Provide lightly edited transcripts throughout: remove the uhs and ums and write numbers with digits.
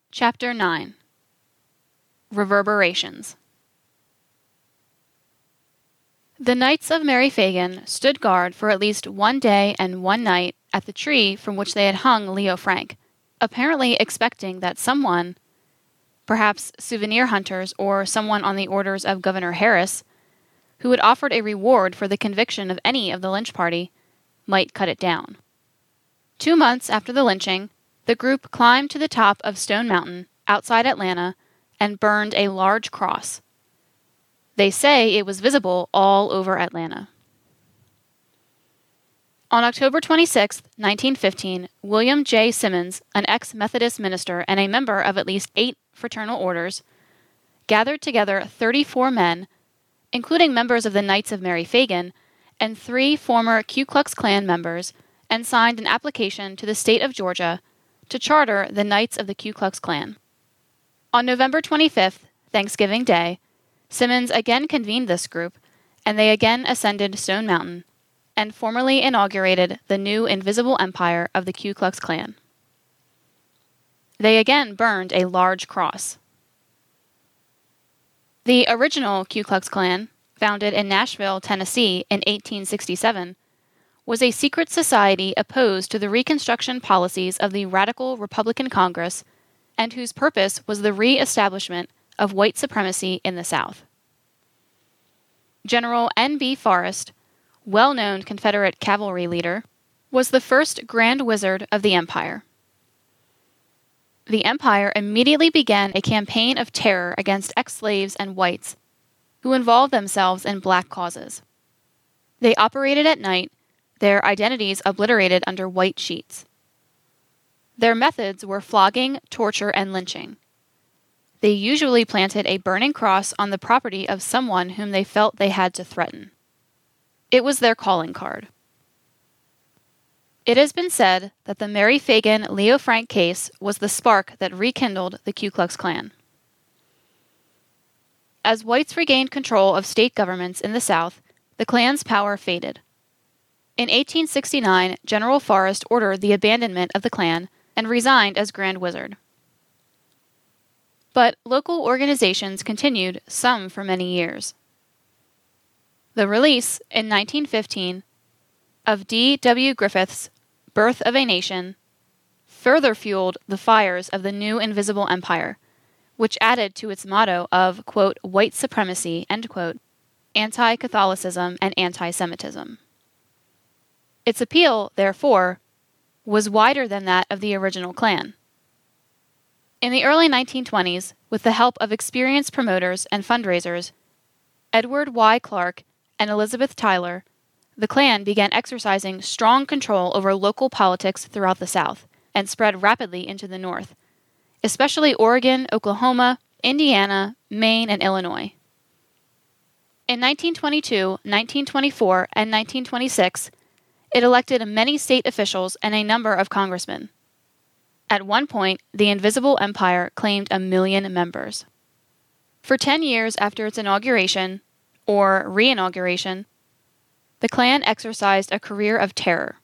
Chapter 9. Reverberations. The Knights of Mary Fagin stood guard for at least one day and one night at the tree from which they had hung Leo Frank, apparently expecting that someone, perhaps souvenir hunters or someone on the orders of Governor Harris, who had offered a reward for the conviction of any of the lynch party, might cut it down. 2 months after the lynching, the group climbed to the top of Stone Mountain outside Atlanta and burned a large cross. They say it was visible all over Atlanta. On October 26, 1915, William J. Simmons, an ex-Methodist minister and a member of at least 8 fraternal orders, gathered together 34 men, including members of the Knights of Mary Fagin, and 3 former Ku Klux Klan members, and signed an application to the state of Georgia to charter the Knights of the Ku Klux Klan. On November 25th, Thanksgiving Day, Simmons again convened this group, and they again ascended Stone Mountain and formally inaugurated the new invisible empire of the Ku Klux Klan. They again burned a large cross. The original Ku Klux Klan, founded in Nashville, Tennessee in 1867, was a secret society opposed to the Reconstruction policies of the Radical Republican Congress and whose purpose was the re-establishment of white supremacy in the South. General N.B. Forrest, well-known Confederate cavalry leader, was the first Grand Wizard of the Empire. The Empire immediately began a campaign of terror against ex-slaves and whites who involved themselves in black causes. They operated at night, their identities obliterated under white sheets. Their methods were flogging, torture, and lynching. They usually planted a burning cross on the property of someone whom they felt they had to threaten. It was their calling card. It has been said that the Mary Fagin-Leo Frank case was the spark that rekindled the Ku Klux Klan. As whites regained control of state governments in the South, the Klan's power faded. In 1869, General Forrest ordered the abandonment of the Klan and resigned as Grand Wizard. But local organizations continued, some for many years. The release, in 1915, of D.W. Griffith's Birth of a Nation further fueled the fires of the new invisible empire, which added to its motto of, quote, white supremacy, end quote, anti-Catholicism and anti-Semitism. Its appeal, therefore, was wider than that of the original Klan. In the early 1920s, with the help of experienced promoters and fundraisers, Edward Y. Clark and Elizabeth Tyler, the Klan began exercising strong control over local politics throughout the South and spread rapidly into the North, especially Oregon, Oklahoma, Indiana, Maine, and Illinois. In 1922, 1924, and 1926, it elected many state officials and a number of congressmen. At one point, the Invisible Empire claimed 1 million members. For 10 years after its inauguration, or re-inauguration, the Klan exercised a career of terror.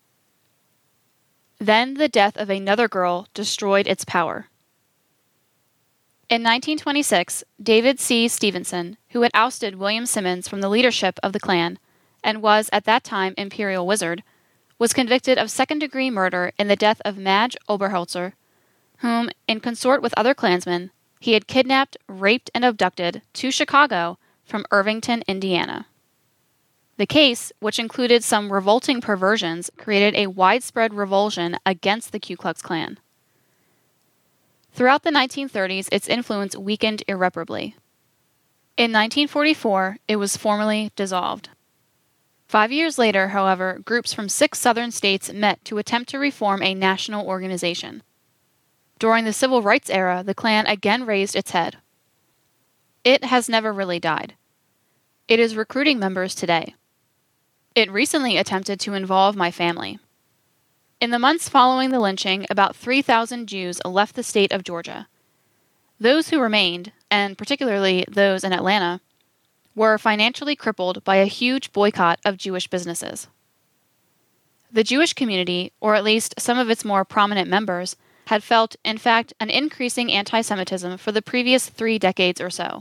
Then the death of another girl destroyed its power. In 1926, David C. Stevenson, who had ousted William Simmons from the leadership of the Klan and was at that time Imperial Wizard, was convicted of second-degree murder in the death of Madge Oberholzer, whom, in consort with other Klansmen, he had kidnapped, raped, and abducted to Chicago from Irvington, Indiana. The case, which included some revolting perversions, created a widespread revulsion against the Ku Klux Klan. Throughout the 1930s, its influence weakened irreparably. In 1944, it was formally dissolved. 5 years later, however, groups from 6 southern states met to attempt to reform a national organization. During the Civil Rights era, the Klan again raised its head. It has never really died. It is recruiting members today. It recently attempted to involve my family. In the months following the lynching, about 3,000 Jews left the state of Georgia. Those who remained, and particularly those in Atlanta, were financially crippled by a huge boycott of Jewish businesses. The Jewish community, or at least some of its more prominent members, had felt, in fact, an increasing anti-Semitism for the previous 3 decades or so.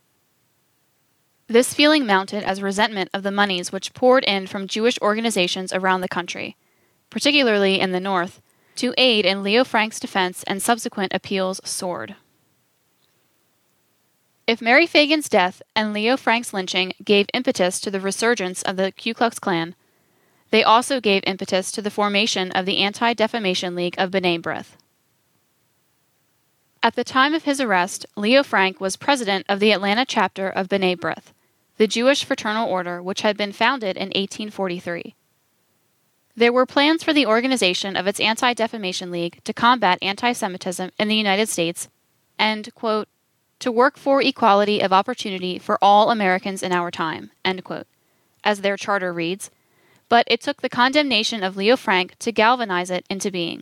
This feeling mounted as resentment of the monies which poured in from Jewish organizations around the country, particularly in the North, to aid in Leo Frank's defense and subsequent appeals soared. If Mary Phagan's death and Leo Frank's lynching gave impetus to the resurgence of the Ku Klux Klan, they also gave impetus to the formation of the Anti-Defamation League of B'nai B'rith. At the time of his arrest, Leo Frank was president of the Atlanta chapter of B'nai B'rith, the Jewish fraternal order which had been founded in 1843. There were plans for the organization of its Anti-Defamation League to combat anti-Semitism in the United States and, quote, to work for equality of opportunity for all Americans in our time, end quote, as their charter reads, but it took the condemnation of Leo Frank to galvanize it into being.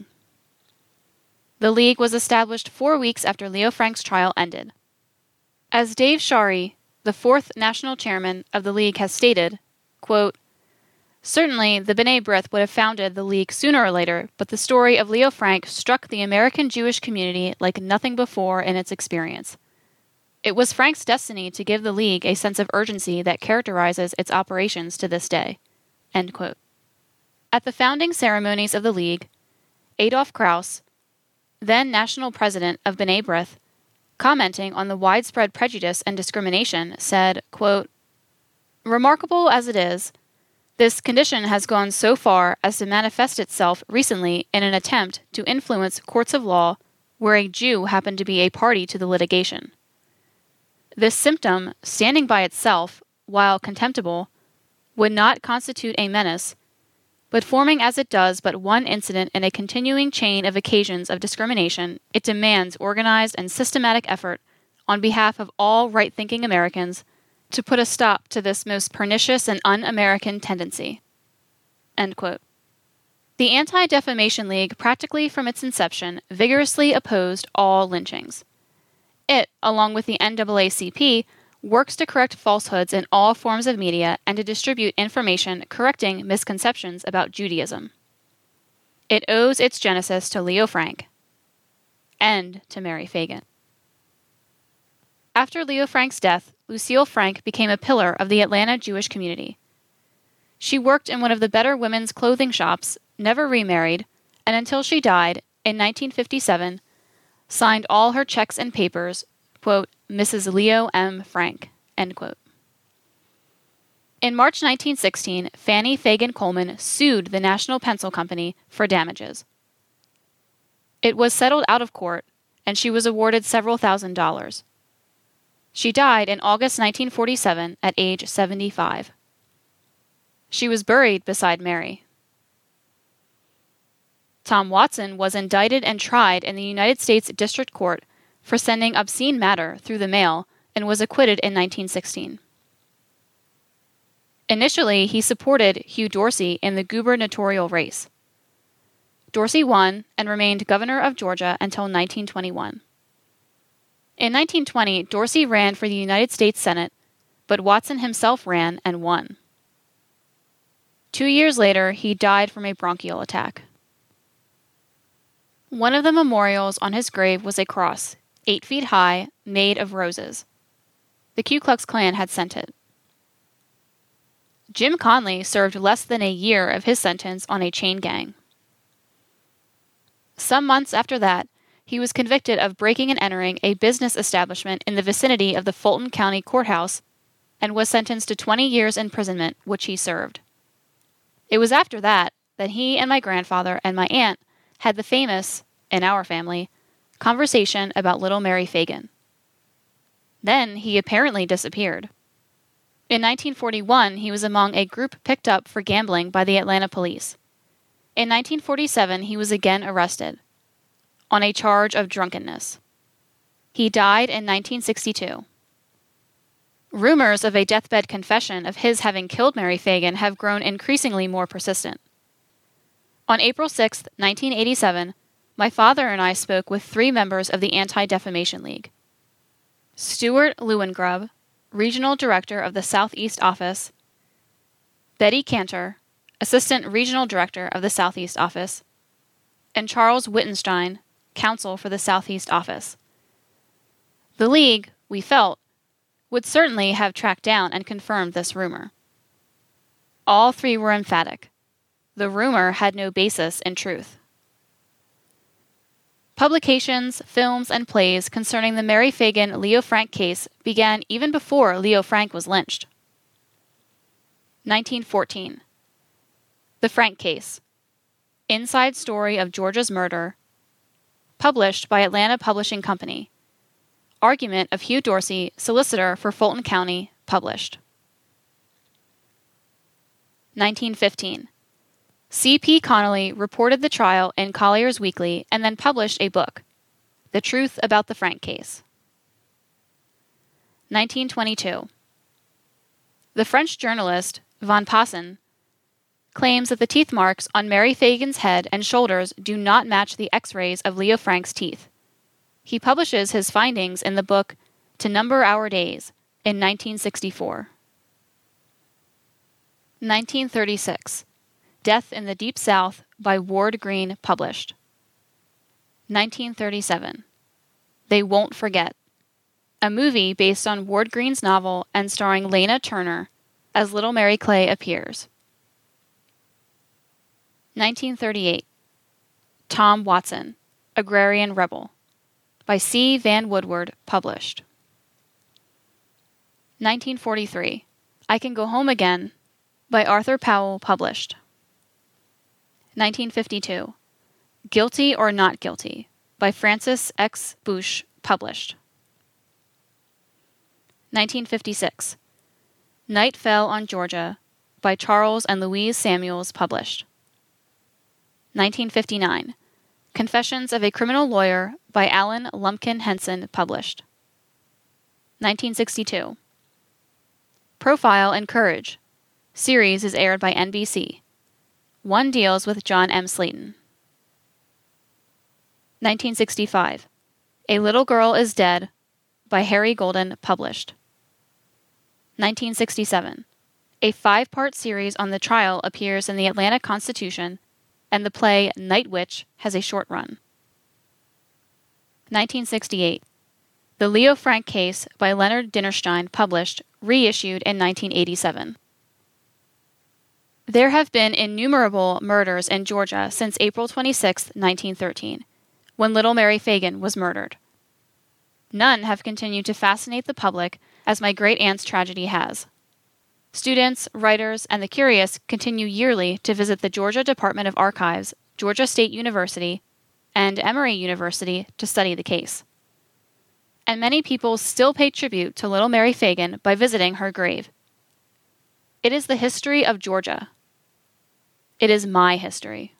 The League was established 4 weeks after Leo Frank's trial ended. As Dave Shari, the 4th national chairman of the League, has stated, quote, certainly the B'nai B'rith would have founded the League sooner or later, but the story of Leo Frank struck the American Jewish community like nothing before in its experience. It was Frank's destiny to give the League a sense of urgency that characterizes its operations to this day. End quote. At the founding ceremonies of the League, Adolf Krauss, then national president of B'nai B'rith, commenting on the widespread prejudice and discrimination, said, quote, remarkable as it is, this condition has gone so far as to manifest itself recently in an attempt to influence courts of law where a Jew happened to be a party to the litigation. This symptom, standing by itself, while contemptible, would not constitute a menace, but forming as it does but one incident in a continuing chain of occasions of discrimination, it demands organized and systematic effort on behalf of all right-thinking Americans to put a stop to this most pernicious and un-American tendency. End quote. The Anti-Defamation League, practically from its inception, vigorously opposed all lynchings. It, along with the NAACP, works to correct falsehoods in all forms of media and to distribute information correcting misconceptions about Judaism. It owes its genesis to Leo Frank and to Mary Phagan. After Leo Frank's death, Lucille Frank became a pillar of the Atlanta Jewish community. She worked in one of the better women's clothing shops, never remarried, and until she died, in 1957, signed all her checks and papers, quote, Mrs. Leo M. Frank, end quote. In March 1916, Fannie Phagan Coleman sued the National Pencil Company for damages. It was settled out of court, and she was awarded several $1,000s. She died in August 1947 at age 75. She was buried beside Mary. Tom Watson was indicted and tried in the United States District Court for sending obscene matter through the mail and was acquitted in 1916. Initially, he supported Hugh Dorsey in the gubernatorial race. Dorsey won and remained governor of Georgia until 1921. In 1920, Dorsey ran for the United States Senate, but Watson himself ran and won. 2 years later, he died from a bronchial attack. One of the memorials on his grave was a cross, 8 feet high, made of roses. The Ku Klux Klan had sent it. Jim Conley served less than a year of his sentence on a chain gang. Some months after that, he was convicted of breaking and entering a business establishment in the vicinity of the Fulton County Courthouse and was sentenced to 20 years imprisonment, which he served. It was after that he and my grandfather and my aunt had the famous, in our family, conversation about little Mary Phagan. Then he apparently disappeared. In 1941, he was among a group picked up for gambling by the Atlanta police. In 1947, he was again arrested on a charge of drunkenness. He died in 1962. Rumors of a deathbed confession of his having killed Mary Phagan have grown increasingly more persistent. On April 6, 1987, my father and I spoke with 3 members of the Anti-Defamation League. Stuart Lewengrub, Regional Director of the Southeast Office, Betty Cantor, Assistant Regional Director of the Southeast Office, and Charles Wittenstein, counsel for the Southeast office. The League, we felt, would certainly have tracked down and confirmed this rumor. All three were emphatic. The rumor had no basis in truth. Publications, films, and plays concerning the Mary Phagan-Leo Frank case began even before Leo Frank was lynched. 1914. The Frank Case. Inside Story of Georgia's Murder. Published by Atlanta Publishing Company. Argument of Hugh Dorsey, solicitor for Fulton County, published. 1915. C.P. Connolly reported the trial in Collier's Weekly and then published a book, The Truth About the Frank Case. 1922. The French journalist von Passen claims that the teeth marks on Mary Phagan's head and shoulders do not match the X-rays of Leo Frank's teeth. He publishes his findings in the book To Number Our Days in 1964. 1936. Death in the Deep South by Ward Green, published. 1937. They Won't Forget. A movie based on Ward Green's novel and starring Lana Turner as Little Mary Clay appears. 1938. Tom Watson, Agrarian Rebel, by C. Van Woodward, published. 1943. I Can Go Home Again, by Arthur Powell, published. 1952. Guilty or Not Guilty, by Francis X. Bush, published. 1956. Night Fell on Georgia, by Charles and Louise Samuels, published. 1959. Confessions of a Criminal Lawyer, by Alan Lumpkin Henson, published. 1962. Profile and Courage. Series is aired by NBC. One deals with John M. Slayton. 1965. A Little Girl is Dead, by Harry Golden, published. 1967. A 5-part series on the trial appears in the Atlanta Constitution, and the play Night Witch has a short run. 1968. The Leo Frank Case, by Leonard Dinnerstein, published, reissued in 1987. There have been innumerable murders in Georgia since April 26, 1913, when little Mary Phagan was murdered. None have continued to fascinate the public as my great-aunt's tragedy has. Students, writers, and the curious continue yearly to visit the Georgia Department of Archives, Georgia State University, and Emory University to study the case. And many people still pay tribute to little Mary Phagan by visiting her grave. It is the history of Georgia. It is my history.